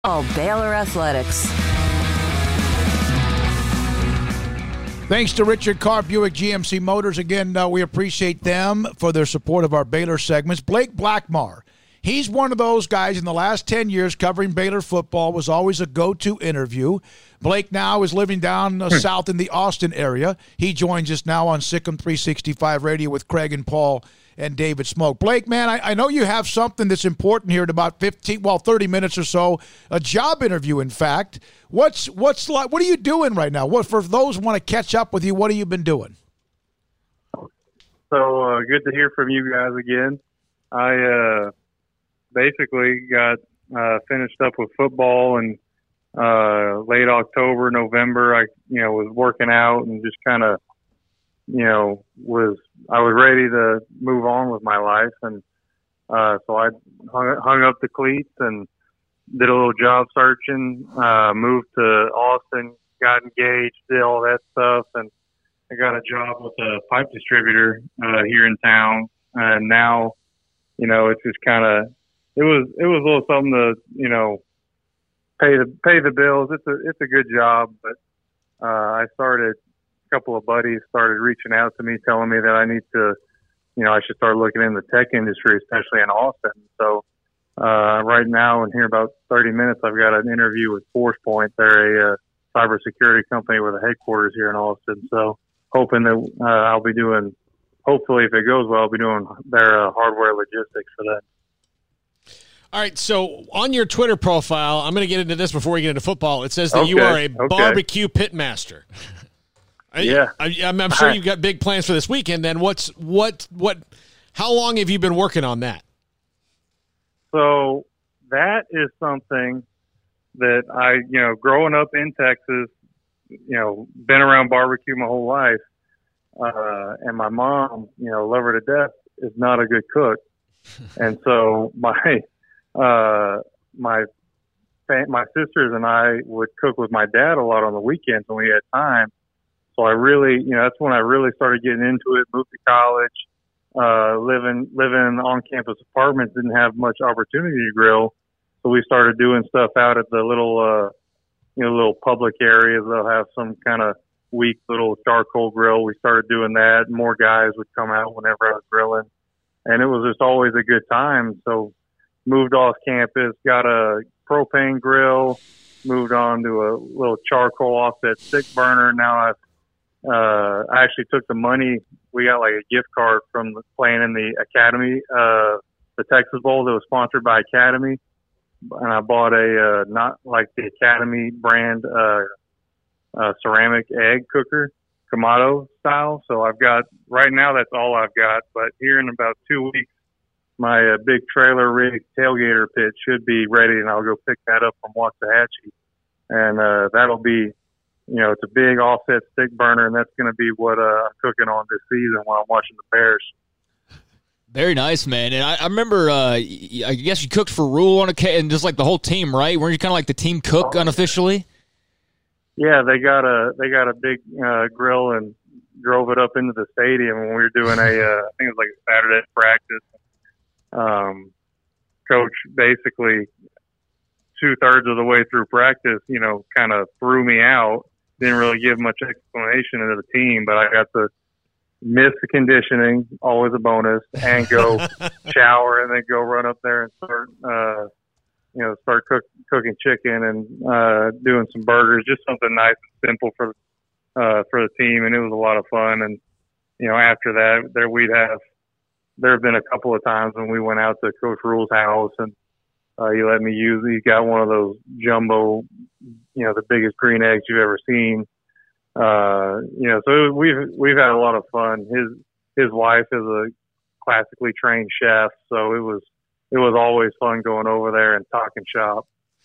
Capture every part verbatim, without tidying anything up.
Oh, Baylor Athletics. Thanks to Richard Carr, Buick G M C Motors. Again, uh, we appreciate them for their support of our Baylor segments. Blake Blackmar, he's one of those guys in the last ten years covering Baylor football, was always a go-to interview. Blake now is living down uh, south in the Austin area. He joins us now on Sikkim three sixty-five Radio with Craig and Paul and David Smoke. Blake, man, I, I know you have something that's important here in about fifteen, well, thirty minutes or so, a job interview, in fact. What's what's like? What are you doing right now? What for those who want to catch up with you? What have you been doing? So uh, good to hear from you guys again. I uh, basically got uh, finished up with football and uh, late October, November. I you know was working out and just kind of you know was I was ready to move on with my life, and uh, so I hung, hung up the cleats and did a little job searching, uh, moved to Austin, got engaged, did all that stuff, and I got a job with a pipe distributor uh, here in town. And now, you know, it's just kind of it was it was a little something to you know pay the pay the bills. It's a it's a good job, but uh, I started a couple of buddies started reaching out to me, telling me that I need to, you know, I should start looking in the tech industry, especially in Austin. So. Uh, right now, in here about thirty minutes, I've got an interview with ForcePoint. They're a uh, cybersecurity company with a headquarters here in Austin. So, hoping that uh, I'll be doing, hopefully, if it goes well, I'll be doing their uh, hardware logistics for that. All right, so on your Twitter profile, I'm going to get into this before we get into football. It says that okay, you are a okay. barbecue pitmaster. Yeah, I, I'm, I'm sure you've got big plans for this weekend. Then, what's what what? How long have you been working on that? So that is something that I, you know, growing up in Texas, you know, been around barbecue my whole life. Uh, and my mom, you know, love her to death, is not a good cook. And so my, uh, my, my sisters and I would cook with my dad a lot on the weekends when we had time. So I really, you know, that's when I really started getting into it, moved to college. Uh, living, living in on-campus apartments, didn't have much opportunity to grill. So we started doing stuff out at the little, uh, you know, little public areas. They'll have some kind of weak little charcoal grill. We started doing that. More guys would come out whenever I was grilling, and it was just always a good time. So moved off campus, got a propane grill, moved on to a little charcoal offset stick burner. Now I've Uh, I actually took the money. We got like a gift card from the, playing in the Academy, uh, the Texas Bowl that was sponsored by Academy. And I bought a, uh, not like the Academy brand, uh, uh, ceramic egg cooker, Kamado style. So I've got, right now that's all I've got. But here in about two weeks, my uh, big trailer rig tailgater pit should be ready, and I'll go pick that up from Waxahachie. And, uh, that'll be, you know, it's a big offset stick burner, and that's going to be what uh, I'm cooking on this season while I'm watching the Bears. Very nice, man. And I, I remember, uh, I guess you cooked for Rule on a, and just like the whole team, right? Weren't you kind of like the team cook unofficially? Yeah, they got a they got a big uh, grill and drove it up into the stadium when we were doing a, uh, I think it was like a Saturday practice. Um, coach basically two thirds of the way through practice, you know, kind of threw me out. Didn't really give much explanation to the team, but I got to miss the conditioning, always a bonus, and go shower and then go run up there and start, uh, you know, start cook, cooking chicken and uh, doing some burgers, just something nice and simple for uh, for the team, and it was a lot of fun. And you know, after that, there we'd have there have been a couple of times when we went out to Coach Rule's house and uh, he let me use. He's got one of those jumbo, you know, the biggest green eggs you've ever seen. Uh, you know, so we've we've had a lot of fun. His his wife is a classically trained chef, so it was it was always fun going over there and talking shop.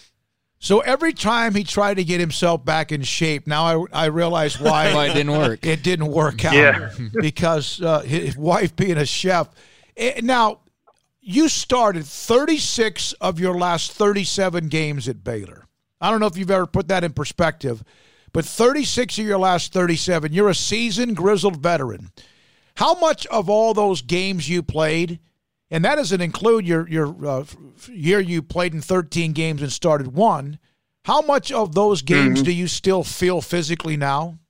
So every time he tried to get himself back in shape, now I, I realize why, why it didn't work. It didn't work out. Yeah. Because uh, his wife being a chef. Now, you started thirty-six of your last thirty-seven games at Baylor. I don't know if you've ever put that in perspective, but thirty-six of your last thirty-seven, you're a seasoned, grizzled veteran. How much of all those games you played and that doesn't include your your uh, year you played in thirteen games and started one. How much of those games mm-hmm. do you still feel physically now?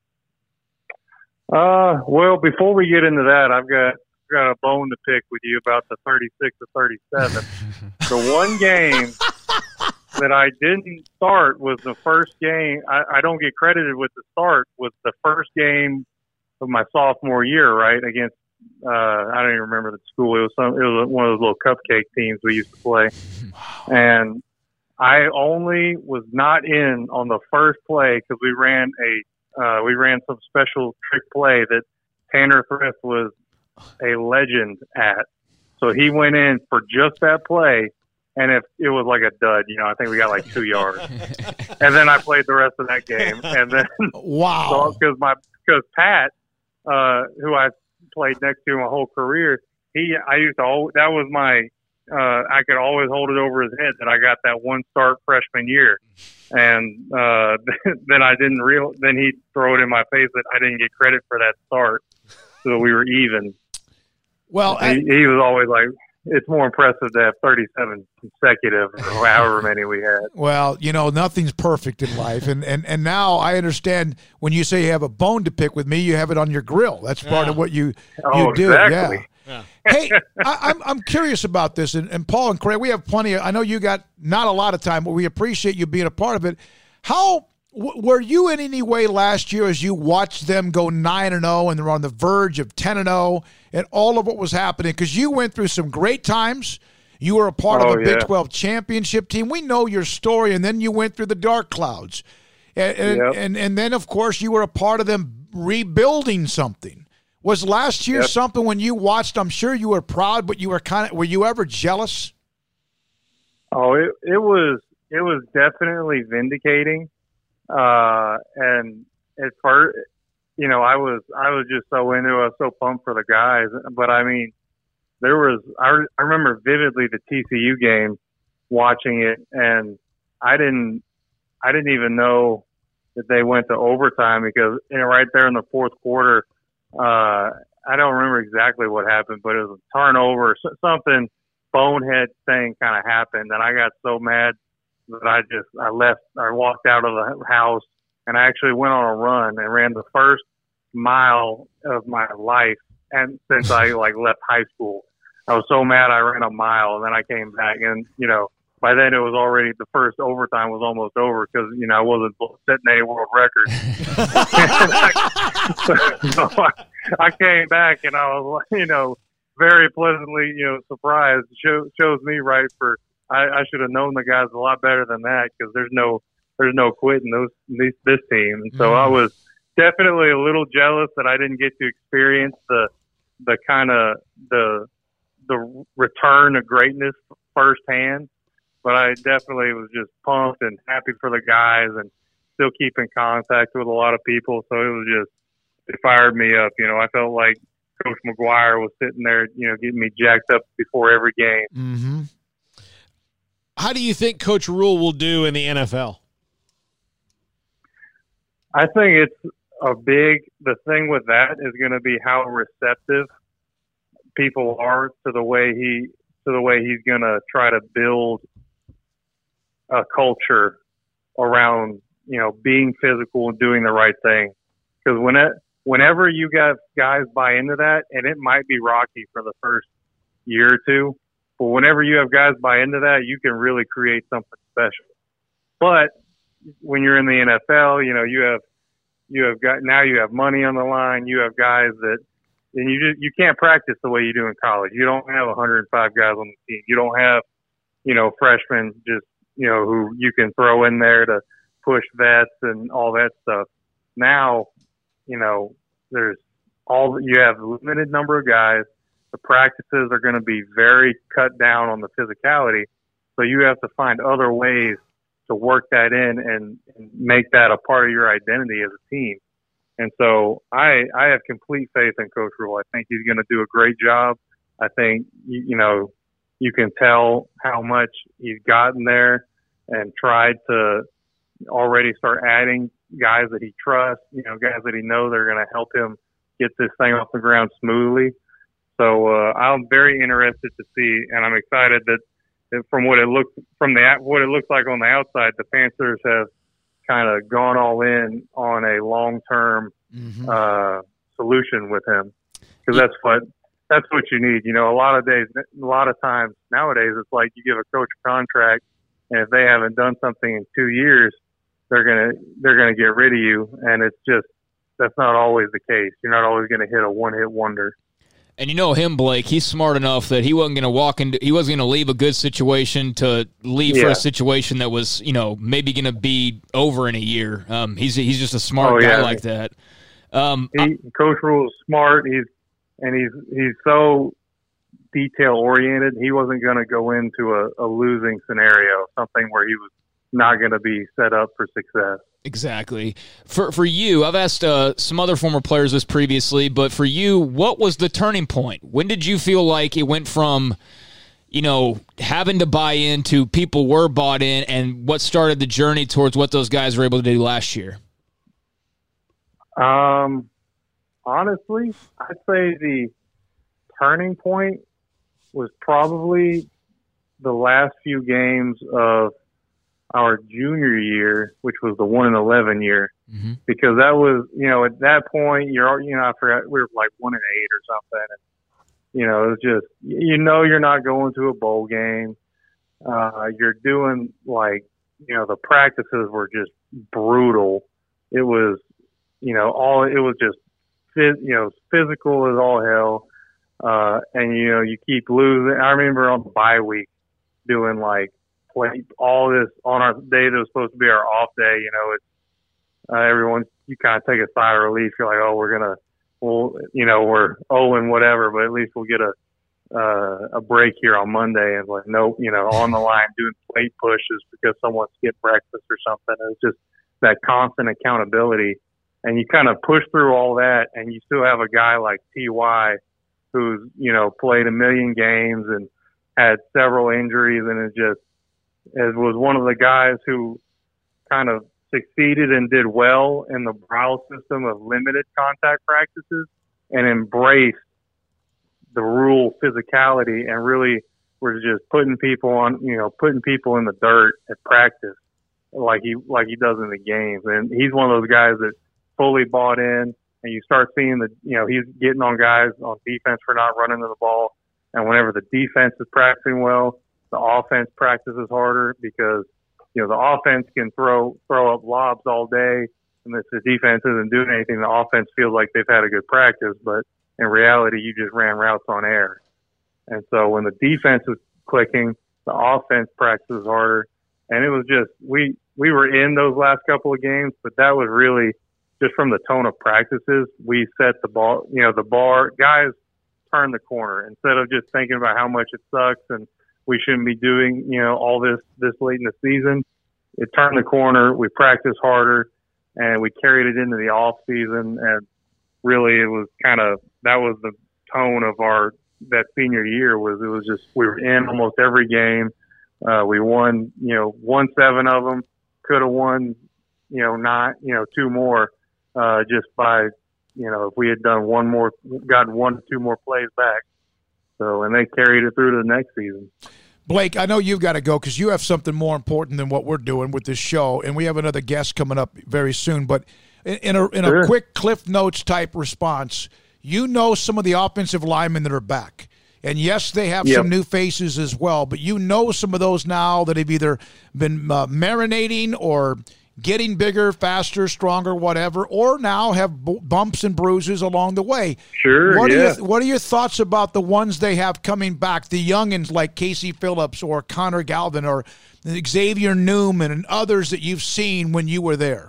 Uh, well, before we get into that, I've got got a bone to pick with you about the thirty-six to thirty-seven. The one game that I didn't start was the first game. I, I don't get credited with the start. Was the first game of my sophomore year, right, against uh, I don't even remember the school. It was some. It was one of those little cupcake teams we used to play, and I only was not in on the first play because we ran a uh, we ran some special trick play that Tanner Thrift was a legend at. So he went in for just that play, and if it was like a dud, you know, I think we got like two yards, and then I played the rest of that game, and then wow, because so, my because Pat, uh, who I played next to my whole career, he I used to always, that was my uh, I could always hold it over his head that I got that one start freshman year, and uh, then I didn't real then he'd throw it in my face that I didn't get credit for that start, so we were even. Well, he, I, he was always like, it's more impressive to have thirty-seven consecutive, or however many we had. Well, you know, nothing's perfect in life. And, and, and now I understand when you say you have a bone to pick with me, you have it on your grill. That's part yeah. of what you, you oh, do. Exactly. Yeah. yeah. Hey, I, I'm I'm curious about this. And, and Paul and Craig, we have plenty of, I know you got not a lot of time, but we appreciate you being a part of it. How w- were you in any way last year as you watched them go nine and oh and they're on the verge of ten and oh and all of what was happening? Because you went through some great times. You were a part oh, of a yeah. Big twelve championship team. We know your story, and then you went through the dark clouds. And and, yep. and, and then, of course, you were a part of them rebuilding something. Was last year yep. something when you watched, I'm sure you were proud, but you were kind of, were you ever jealous? Oh, it, it was, it was definitely vindicating. Uh, and at first, you know, I was, I was just so into it. I was so pumped for the guys. But I mean, there was, I, I remember vividly the T C U game, watching it, and I didn't, I didn't even know that they went to overtime because, you know, right there in the fourth quarter, uh, I don't remember exactly what happened, but it was a turnover, something bonehead thing kind of happened, and I got so mad that I just, I left, I walked out of the house, and I actually went on a run and ran the first mile of my life, and since I like left high school. I was so mad I ran a mile, and then I came back, and you know, by then it was already, the first overtime was almost over because, you know, I wasn't setting any world records. so I, I came back and I was, you know, very pleasantly, you know, surprised. Show, shows me right for, I, I should have known the guys a lot better than that because there's no, there's no quitting those, these, this team. And so mm. I was definitely a little jealous that I didn't get to experience the, the kind of the, the return of greatness firsthand. But I definitely was just pumped and happy for the guys and still keep in contact with a lot of people. So it was just, it fired me up. You know, I felt like Coach McGuire was sitting there, you know, getting me jacked up before every game. Mm-hmm. How do you think Coach Rule will do in the N F L? I think it's a big, the thing with that is going to be how receptive people are to the way he, to the way he's going to try to build a culture around, you know, being physical and doing the right thing. Because when it, whenever you got guys buy into that, and it might be rocky for the first year or two, but whenever you have guys buy into that, you can really create something special. But when you're in the N F L, you know, you have, you have got, now you have money on the line. You have guys that, and you just, you can't practice the way you do in college. You don't have one hundred five guys on the team. You don't have, you know, freshmen just, you know, who you can throw in there to push vets and all that stuff. Now, you know, there's all, you have a limited number of guys. The practices are going to be very cut down on the physicality. So you have to find other ways to work that in and, and make that a part of your identity as a team. And so I, I have complete faith in Coach Rule. I think he's going to do a great job. I think, you, you know, you can tell how much he's gotten there and tried to already start adding guys that he trusts, you know, guys that he knows that are going to help him get this thing off the ground smoothly. So uh, I'm very interested to see, and I'm excited that, that from what it looks from the what it looks like on the outside, the Panthers have kind of gone all in on a long term mm-hmm. uh, solution with him, because that's what that's what you need. You know, a lot of days, a lot of times nowadays, it's like you give a coach a contract, and if they haven't done something in two years, they're gonna they're gonna get rid of you, and it's just that's not always the case. You're not always gonna hit a one hit wonder. And you know him, Blake. He's smart enough that he wasn't going to walk into. He wasn't going to leave a good situation to leave yeah. for a situation that was, you know, maybe going to be over in a year. Um, he's he's just a smart oh, guy yeah. like that. Um, he, I, Coach Rule is smart. He's and he's he's so detail oriented. He wasn't going to go into a, a losing scenario, something where he was not going to be set up for success. Exactly. For for you, I've asked uh, some other former players this previously, but for you, what was the turning point? When did you feel like it went from, you know, having to buy in to people were bought in, and what started the journey towards what those guys were able to do last year? Um, honestly, I'd say the turning point was probably the last few games of our junior year, which was the one and eleven year, mm-hmm. because that was, you know, at that point, you're, you know, I forgot, we were like one and eight or something. And, you know, it was just, you know, you're not going to a bowl game. Uh, you're doing like, you know, the practices were just brutal. It was, you know, all, it was just, you know, physical as all hell. Uh, and, you know, you keep losing. I remember on the bye week doing like, play all this on our day that was supposed to be our off day. You know, it's uh, everyone, you kind of take a sigh of relief. You're like, oh, we're going to, well, you know, we're oh and whatever, but at least we'll get a, uh, a break here on Monday. And like, nope, you know, on the line doing plate pushes because someone skipped breakfast or something. It's just that constant accountability. And you kind of push through all that, and you still have a guy like T Y who's, you know, played a million games and had several injuries, and it just, it was one of the guys who kind of succeeded and did well in the Brow system of limited contact practices and embraced the Rule physicality and really was just putting people on, you know, putting people in the dirt at practice like he, like he does in the games. And he's one of those guys that fully bought in, and you start seeing the, you know, he's getting on guys on defense for not running to the ball. And whenever the defense is practicing well, the offense practices harder because, you know, the offense can throw throw up lobs all day, and if the defense isn't doing anything, the offense feels like they've had a good practice, but in reality, you just ran routes on air. And so when the defense is clicking, the offense practices harder. And it was just, we, we were in those last couple of games, but that was really just from the tone of practices. We set the ball, you know, the bar, guys turn the corner instead of just thinking about how much it sucks and we shouldn't be doing, you know, all this, this late in the season. It turned the corner. We practiced harder, and we carried it into the off season. And really it was kind of, that was the tone of our, that senior year was, it was just, we were in almost every game. Uh, we won, you know, won seven of them, could have won, you know, nine, you know, two more, uh, just by, you know, if we had done one more, gotten one, two more plays back. So, and they carried it through to the next season. Blake, I know you've got to go because you have something more important than what we're doing with this show, and we have another guest coming up very soon. But in, in a in sure. a quick Cliff Notes type response, you know some of the offensive linemen that are back. And yes, they have yep. some new faces as well, but you know some of those now that have either been uh, marinating or getting bigger, faster, stronger, whatever, or now have b- bumps and bruises along the way. Sure, what yeah. Are your, what are your thoughts about the ones they have coming back, the youngins like Casey Phillips or Connor Galvin or Xavier Newman and others that you've seen when you were there?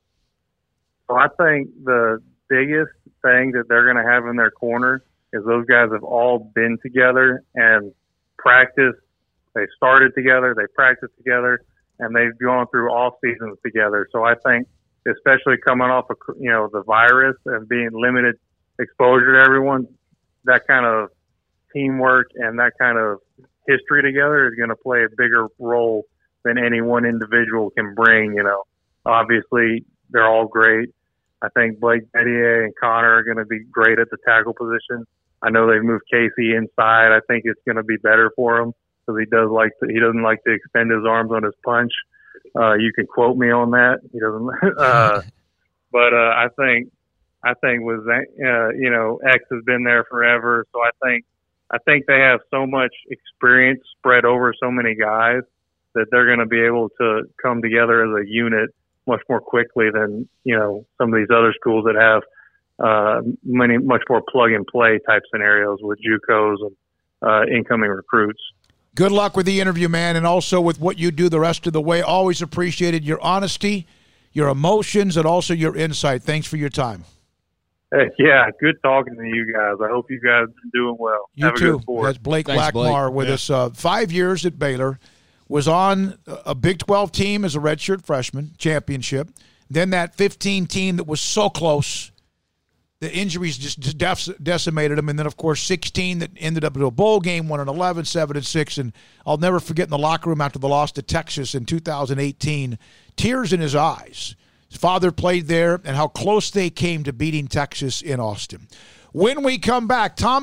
Well, I think the biggest thing that they're going to have in their corner is those guys have all been together and practiced. They started together, they practiced together, and they've gone through off seasons together. So I think, especially coming off of, you know, the virus and being limited exposure to everyone, that kind of teamwork and that kind of history together is going to play a bigger role than any one individual can bring. You know, obviously they're all great. I think Blake Bettier and Connor are going to be great at the tackle position. I know they've moved Casey inside. I think it's going to be better for him because he does like to, he doesn't like to extend his arms on his punch. Uh, you can quote me on that. He doesn't. Uh, but uh, I think I think with uh, you know X has been there forever, so I think I think they have so much experience spread over so many guys that they're going to be able to come together as a unit much more quickly than, you know, some of these other schools that have uh, many much more plug-and-play type scenarios with JUCOs and uh, incoming recruits. Good luck with the interview, man, and also with what you do the rest of the way. Always appreciated your honesty, your emotions, and also your insight. Thanks for your time. Hey, yeah, good talking to you guys. I hope you guys are doing well. You Have too. A good sport. That's Blake Thanks, Blackmar Blake. with Yeah. us. Uh, five years at Baylor. Was on a Big twelve team as a redshirt freshman, championship. Then that fifteen team that was so close. The injuries just, just def- decimated him. And then, of course, sixteen that ended up in a bowl game, one and eleven, seven and six. And I'll never forget in the locker room after the loss to Texas in two thousand eighteen, tears in his eyes. His father played there and how close they came to beating Texas in Austin. When we come back, Tom